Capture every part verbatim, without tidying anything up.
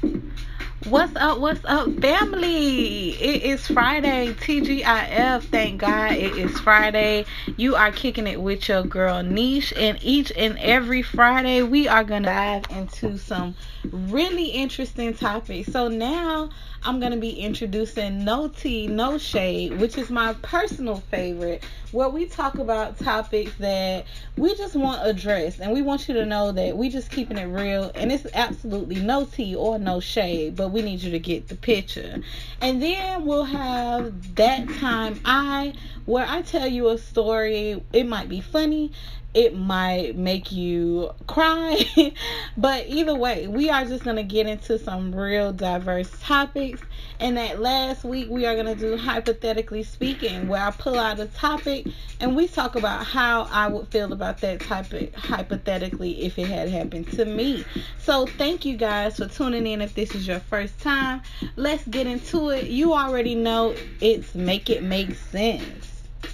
What's up? What's up, family? It is Friday. T G I F. Thank God it is Friday. You are kicking it with your girl Niche, and each and every Friday we are gonna dive into some really interesting topics. So now I'm gonna be introducing No Tea, No Shade, which is my personal favorite, where we talk about topics that we just want addressed, and we want you to know that we just keeping it real, and it's absolutely no tea or no shade, but we need you to get the picture. And then we'll have that time I where I tell you a story. It might be funny, it might make you cry, but either way, we are just going to get into some real diverse topics. And that last week, we are going to do hypothetically speaking, where I pull out a topic and we talk about how I would feel about that topic hypothetically if it had happened to me. So thank you guys for tuning in. If this is your first time, let's get into it. You already know it's Make It Make Sense.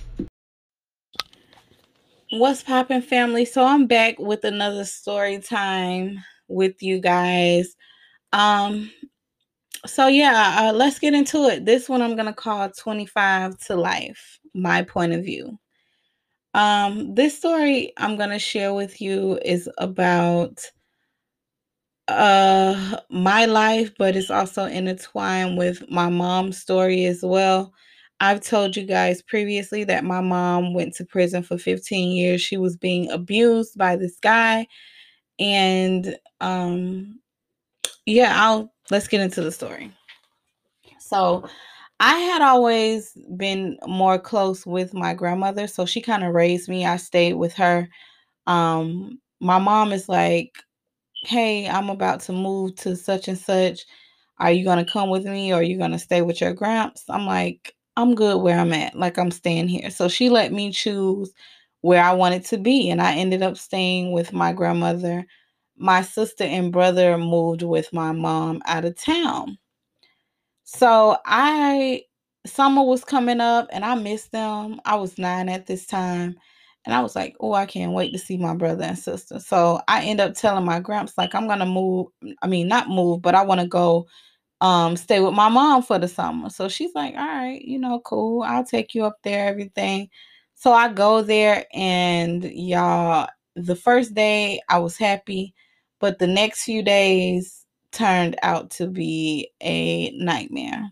What's poppin', family? So I'm back with another story time with you guys. Um, so yeah, uh, let's get into it. This one I'm gonna call twenty-five to Life, my point of view. Um, this story I'm gonna share with you is about uh my life, but it's also intertwined with my mom's story as well. I've told you guys previously that my mom went to prison for fifteen years. She was being abused by this guy. And um yeah, I'll let's get into the story. So I had always been more close with my grandmother, so she kind of raised me. I stayed with her. Um my mom is like, "Hey, I'm about to move to such and such. Are you going to come with me or are you going to stay with your gramps?" I'm like, "I'm good where I'm at. Like, I'm staying here." So she let me choose where I wanted to be. And I ended up staying with my grandmother. My sister and brother moved with my mom out of town. So I, summer was coming up and I missed them. I was nine at this time. And I was like, "Oh, I can't wait to see my brother and sister." So I end up telling my gramps, like, I'm gonna move. I mean, not move, but I want to go um stay with my mom for the summer. So she's like, "All right, you know, cool. I'll take you up there, everything." So I go there, and y'all, the first day I was happy, but the next few days turned out to be a nightmare.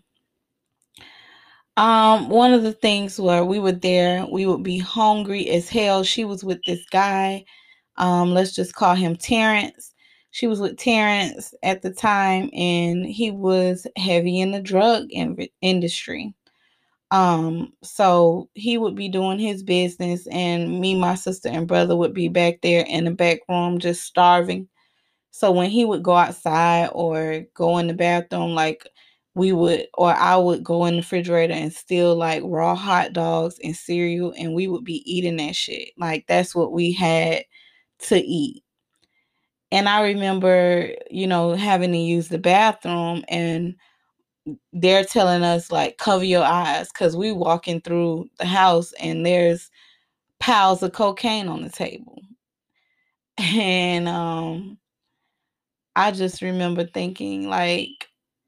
Um, one of the things where we were there, we would be hungry as hell. She was with this guy. Um, let's just call him Terrence. She was with Terrence at the time, and he was heavy in the drug in- industry. Um, so he would be doing his business, and me, my sister, and brother would be back there in the back room just starving. So when he would go outside or go in the bathroom, like we would, or I would go in the refrigerator and steal like raw hot dogs and cereal, and we would be eating that shit. Like that's what we had to eat. And I remember, you know, having to use the bathroom, and they're telling us like cover your eyes because we walking through the house and there's piles of cocaine on the table. And um I just remember thinking like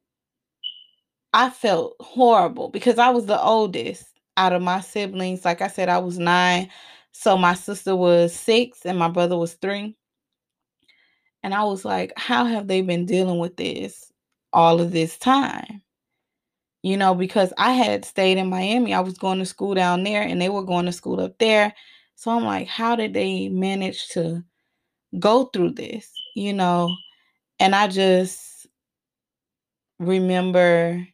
I felt horrible because I was the oldest out of my siblings. Like I said, I was nine. So my sister was six and my brother was three. And I was like, how have they been dealing with this all of this time? You know, because I had stayed in Miami. I was going to school down there and they were going to school up there. So I'm like, how did they manage to go through this? You know, and I just remember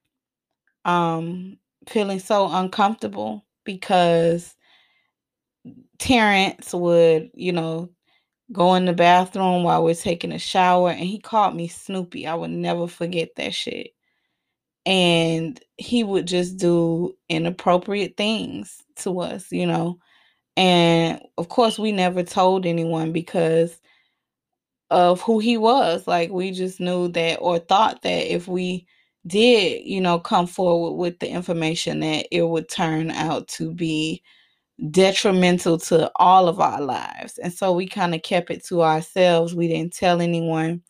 um feeling so uncomfortable because Terrence would, you know, go in the bathroom while we're taking a shower, and he called me Snoopy. I would never forget that shit. And he would just do inappropriate things to us, you know. And of course, we never told anyone because of who he was. Like, we just knew that or thought that if we did, you know, come forward with the information, that it would turn out to be detrimental to all of our lives. And so we kind of kept it to ourselves. We didn't tell anyone.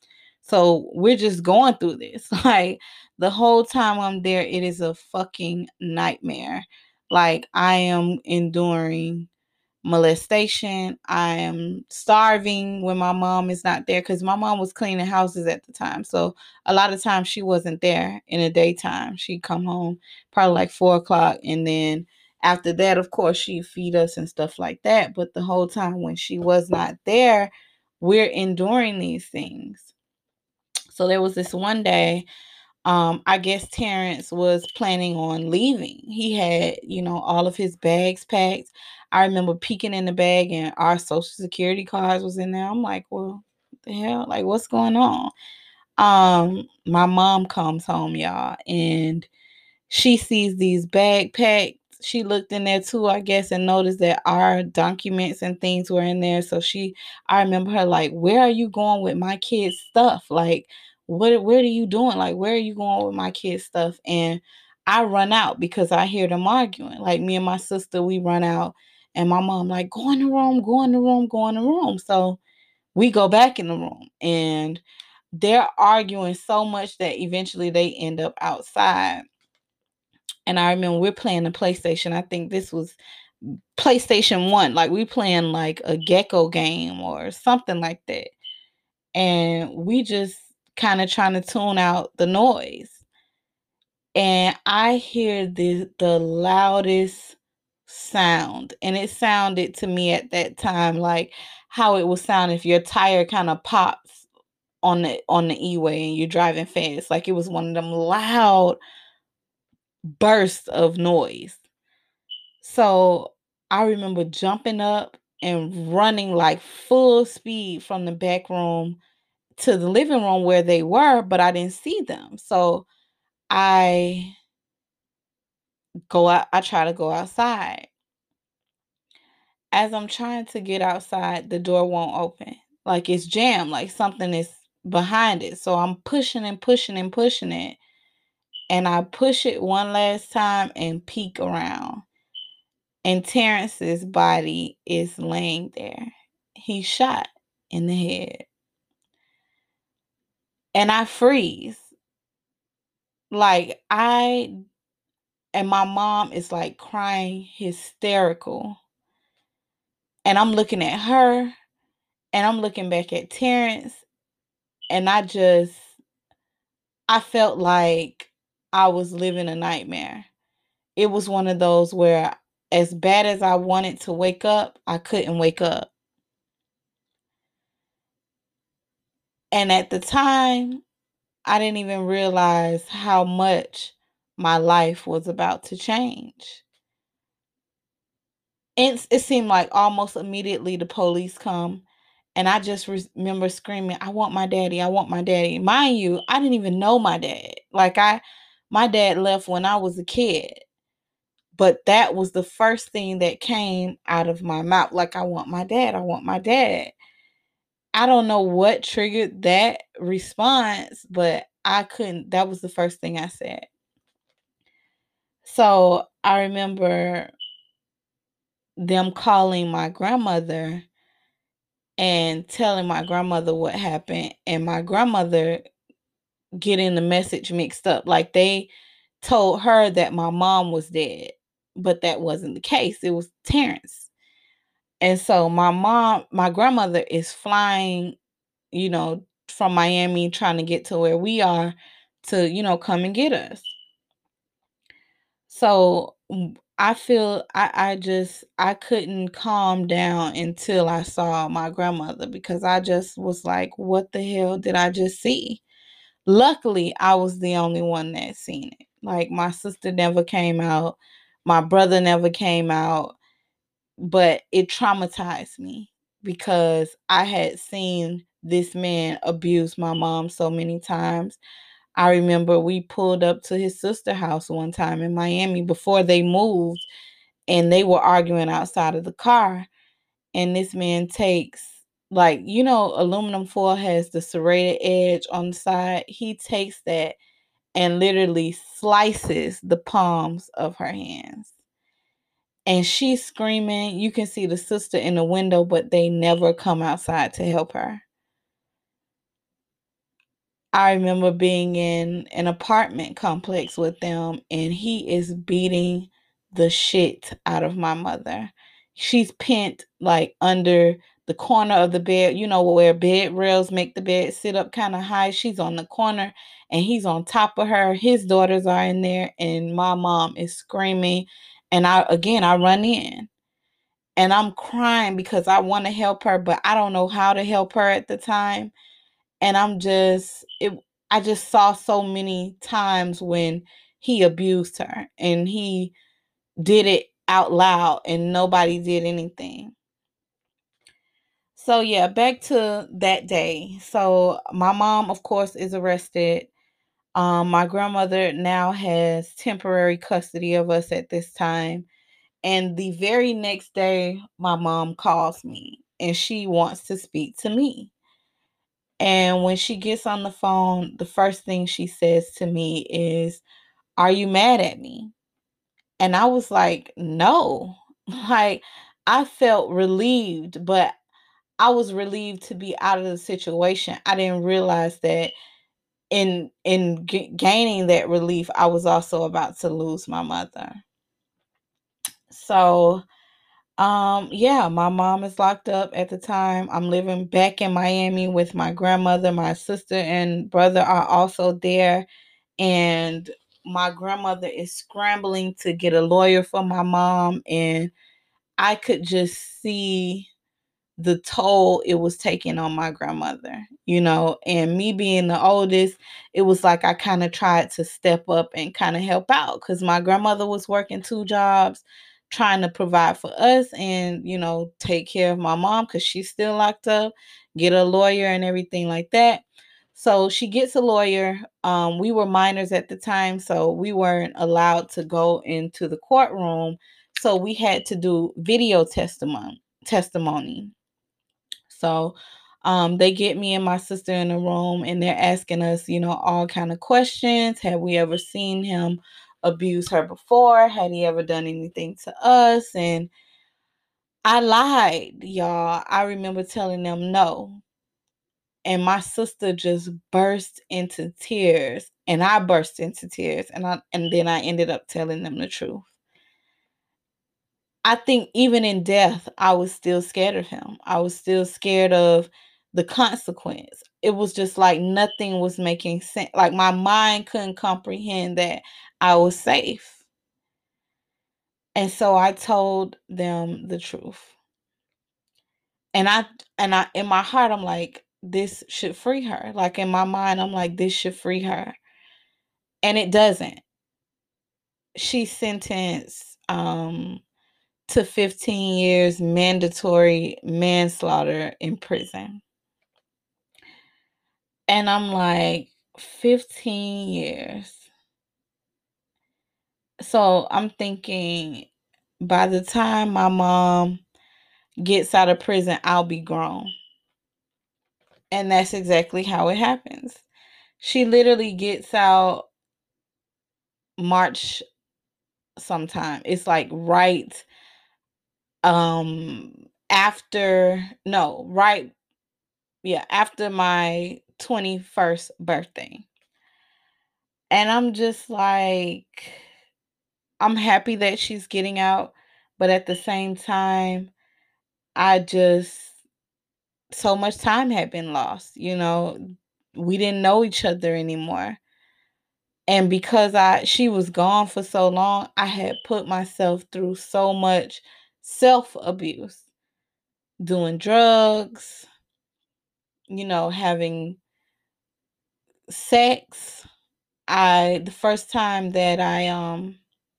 So we're just going through this. Like the whole time I'm there, it is a fucking nightmare. Like I am enduring molestation. I am starving when my mom is not there because my mom was cleaning houses at the time. So a lot of times she wasn't there in the daytime. She'd come home probably like four o'clock. And then after that, of course, she'd feed us and stuff like that. But the whole time when she was not there, we're enduring these things. So there was this one day, um, I guess Terrence was planning on leaving. He had, you know, all of his bags packed. I remember peeking in the bag and our social security cards was in there. I'm like, well, what the hell? Like, what's going on? Um, my mom comes home, y'all, and she sees these backpacks. She looked in there too, I guess, and noticed that our documents and things were in there. So she, I remember her like, "Where are you going with my kids' stuff? Like, what, what are you doing? Like, where are you going with my kids' stuff?" And I run out because I hear them arguing. Like me and my sister, we run out, and my mom like, "Go in the room, go in the room, go in the room." So we go back in the room, and they're arguing so much that eventually they end up outside. And I remember we're playing the PlayStation. I think this was PlayStation one. Like we playing like a gecko game or something like that. And we just kind of trying to tune out the noise. And I hear the the loudest sound. And it sounded to me at that time like how it would sound if your tire kind of pops on the on the E-way and you're driving fast. Like it was one of them loud bursts of noise. So I remember jumping up and running like full speed from the back room to the living room where they were, but I didn't see them. So I go out, I try to go outside. As I'm trying to get outside, the door won't open. Like it's jammed, like something is behind it. So I'm pushing and pushing and pushing it. And I push it one last time and peek around. And Terrence's body is laying there. He's shot in the head. And I freeze. Like I and my mom is like crying hysterical. And I'm looking at her and I'm looking back at Terrence. And I just I felt like I was living a nightmare. It was one of those where as bad as I wanted to wake up, I couldn't wake up. And at the time, I didn't even realize how much my life was about to change. It, it seemed like almost immediately the police come, and I just re- remember screaming, "I want my daddy, I want my daddy." Mind you, I didn't even know my dad. Like I, my dad left when I was a kid, but that was the first thing that came out of my mouth. Like, "I want my dad, I want my dad." I don't know what triggered that response, but I couldn't, that was the first thing I said. So I remember them calling my grandmother and telling my grandmother what happened, and my grandmother getting the message mixed up. Like they told her that my mom was dead, but that wasn't the case. It was Terrence. And so my mom, my grandmother is flying, you know, from Miami trying to get to where we are to, you know, come and get us. So I feel I, I just I couldn't calm down until I saw my grandmother because I just was like, what the hell did I just see? Luckily, I was the only one that seen it. Like my sister never came out, my brother never came out, but it traumatized me because I had seen this man abuse my mom so many times. I remember we pulled up to his sister's house one time in Miami before they moved, and they were arguing outside of the car. And this man takes, like, you know, aluminum foil has the serrated edge on the side. He takes that and literally slices the palms of her hands. And she's screaming. You can see the sister in the window, but they never come outside to help her. I remember being in an apartment complex with them, and he is beating the shit out of my mother. She's pinned like under the corner of the bed, you know, where bed rails make the bed sit up kind of high. She's on the corner and he's on top of her. His daughters are in there, and my mom is screaming. And I, again, I run in and I'm crying because I want to help her, but I don't know how to help her at the time. And I'm just it I just saw so many times when he abused her and he did it out loud and nobody did anything. So yeah, back to that day. So my mom, of course, is arrested. Um, my grandmother now has temporary custody of us at this time. And the very next day, my mom calls me and she wants to speak to me. And when she gets on the phone, the first thing she says to me is, "Are you mad at me?" And I was like, "No." Like, I felt relieved, but I was relieved to be out of the situation. I didn't realize that in in g- gaining that relief, I was also about to lose my mother. So, um, yeah, my mom is locked up at the time. I'm living back in Miami with my grandmother. My sister and brother are also there. And my grandmother is scrambling to get a lawyer for my mom. And I could just see the toll it was taking on my grandmother, you know, and me being the oldest, it was like I kind of tried to step up and kind of help out because my grandmother was working two jobs, trying to provide for us and, you know, take care of my mom because she's still locked up, get a lawyer and everything like that. So she gets a lawyer. Um, we were minors at the time, so we weren't allowed to go into the courtroom. So we had to do video testimony testimony. So um, they get me and my sister in a room and they're asking us, you know, all kind of questions. Have we ever seen him abuse her before? Had he ever done anything to us? And I lied, y'all. I remember telling them no. And my sister just burst into tears. And I burst into tears. And I and then I ended up telling them the truth. I think even in death, I was still scared of him. I was still scared of the consequence. It was just like nothing was making sense. Like my mind couldn't comprehend that I was safe. And so I told them the truth. And I and I in my heart I'm like this should free her. Like in my mind I'm like this should free her. And it doesn't. She's sentenced um to fifteen years mandatory manslaughter in prison. And I'm like, fifteen years. So I'm thinking by the time my mom gets out of prison, I'll be grown. And that's exactly how it happens. She literally gets out March sometime. It's like right um after no, right yeah, after my twenty-first birthday. And I'm just like, I'm happy that she's getting out, but at the same time, I just, so much time had been lost, you know. We didn't know each other anymore. And because I she was gone for so long, I had put myself through so much self-abuse, doing drugs, you know, having sex. I the first time that I um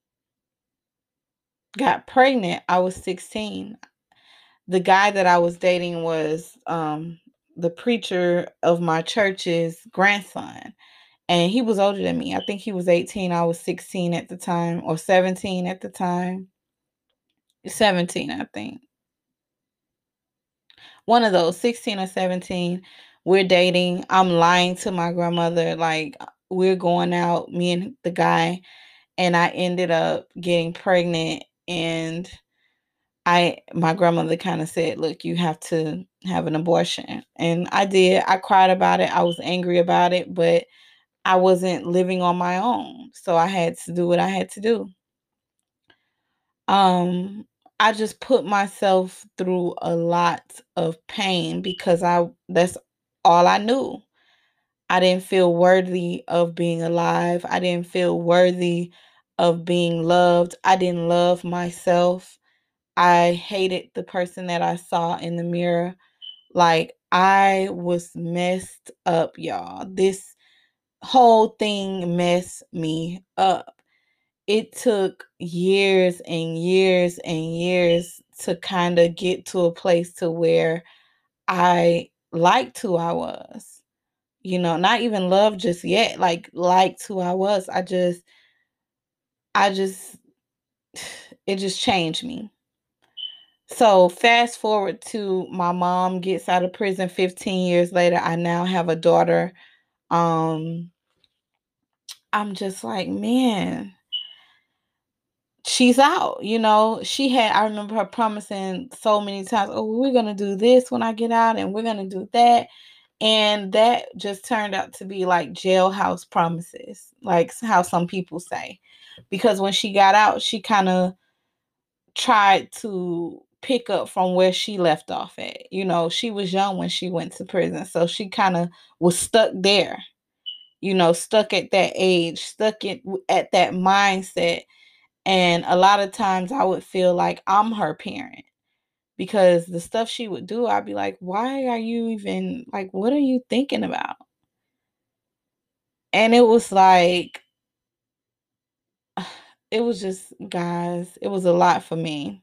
got pregnant, I was sixteen. The guy that I was dating was um the preacher of my church's grandson. And he was older than me. I think he was eighteen. I was sixteen at the time, or seventeen at the time. seventeen, I think. One of those, sixteen or seventeen. We're dating. I'm lying to my grandmother. Like, we're going out, me and the guy. And I ended up getting pregnant. And I my grandmother kind of said, "Look, you have to have an abortion." And I did. I cried about it. I was angry about it, but I wasn't living on my own. So I had to do what I had to do. Um I just put myself through a lot of pain because I that's all I knew. I didn't feel worthy of being alive. I didn't feel worthy of being loved. I didn't love myself. I hated the person that I saw in the mirror. Like, I was messed up, y'all. This whole thing messed me up. It took years and years and years to kind of get to a place to where I liked who I was. You know, not even love just yet, like liked who I was. I just I just it just changed me. So fast forward to my mom gets out of prison fifteen years later. I now have a daughter. Um, I'm just like, man, she's out. You know, she had, I remember her promising so many times, oh, we're going to do this when I get out and we're going to do that. And that just turned out to be like jailhouse promises, like how some people say. Because when she got out, she kind of tried to pick up from where she left off at. You know, she was young when she went to prison, so she kind of was stuck there. You know, stuck at that age, stuck at at that mindset. And a lot of times I would feel like I'm her parent because the stuff she would do, I'd be like, "Why are you even like what are you thinking about?" And it was like it was just guys, it was a lot for me.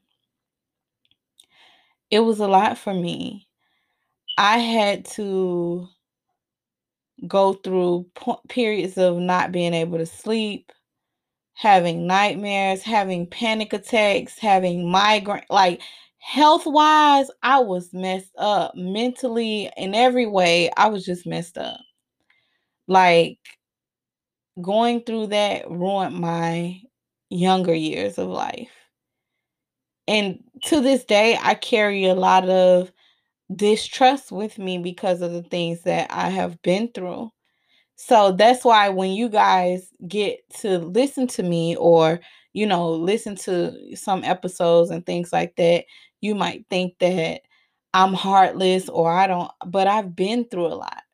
It was a lot for me. I had to go through po- periods of not being able to sleep, having nightmares, having panic attacks, having migraine. Like, health wise, I was messed up mentally in every way. I was just messed up. Like, going through that ruined my younger years of life. And to this day, I carry a lot of distrust with me because of the things that I have been through. So that's why when you guys get to listen to me or, you know, listen to some episodes and things like that, you might think that I'm heartless or I don't, but I've been through a lot.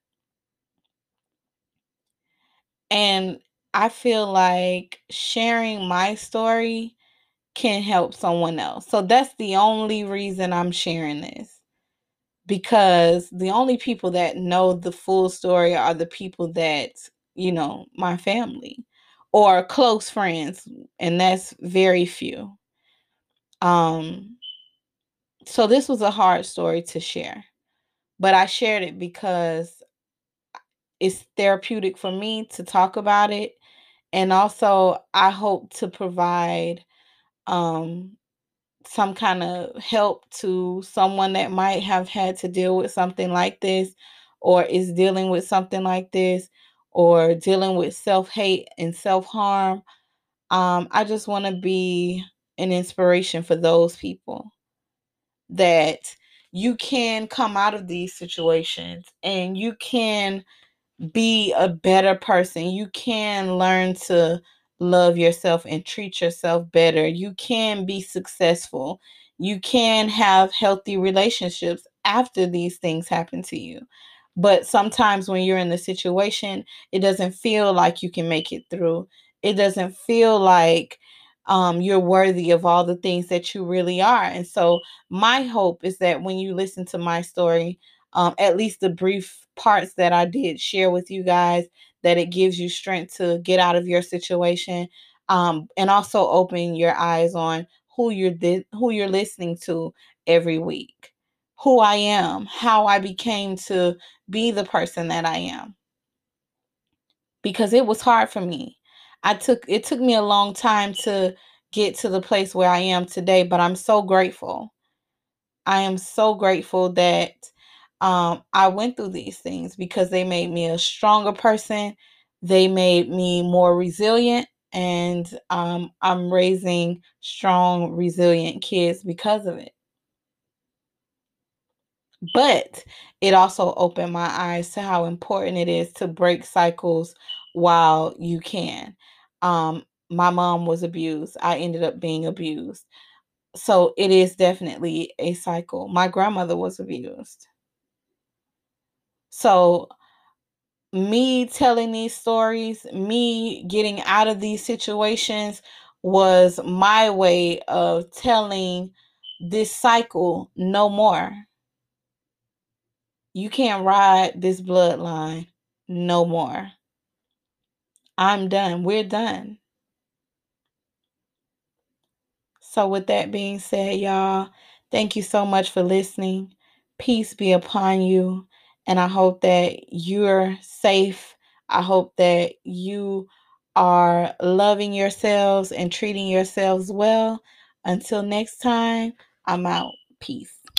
And I feel like sharing my story can help someone else. So that's the only reason I'm sharing this. Because the only people that know the full story are the people that, you know, my family or close friends, and that's very few. Um, so this was a hard story to share, but I shared it because it's therapeutic for me to talk about it, and also I hope to provide um some kind of help to someone that might have had to deal with something like this or is dealing with something like this or dealing with self-hate and self-harm. Um, I just want to be an inspiration for those people that you can come out of these situations and you can be a better person. You can learn to love yourself and treat yourself better. You can be successful. You can have healthy relationships after these things happen to you. But sometimes when you're in the situation, it doesn't feel like you can make it through. It doesn't feel like um, you're worthy of all the things that you really are. And so, my hope is that when you listen to my story, um, at least the brief parts that I did share with you guys, that it gives you strength to get out of your situation, um, and also open your eyes on who you're di- who you're listening to every week, who I am, how I became to be the person that I am, because it was hard for me. I took it took me a long time to get to the place where I am today, but I'm so grateful. I am so grateful that um, I went through these things because they made me a stronger person. They made me more resilient. And um, I'm raising strong, resilient kids because of it. But it also opened my eyes to how important it is to break cycles while you can. Um, my mom was abused. I ended up being abused. So it is definitely a cycle. My grandmother was abused. So me telling these stories, me getting out of these situations was my way of telling this cycle no more. You can't ride this bloodline no more. I'm done. We're done. So, with that being said, y'all, thank you so much for listening. Peace be upon you. And I hope that you're safe. I hope that you are loving yourselves and treating yourselves well. Until next time, I'm out. Peace.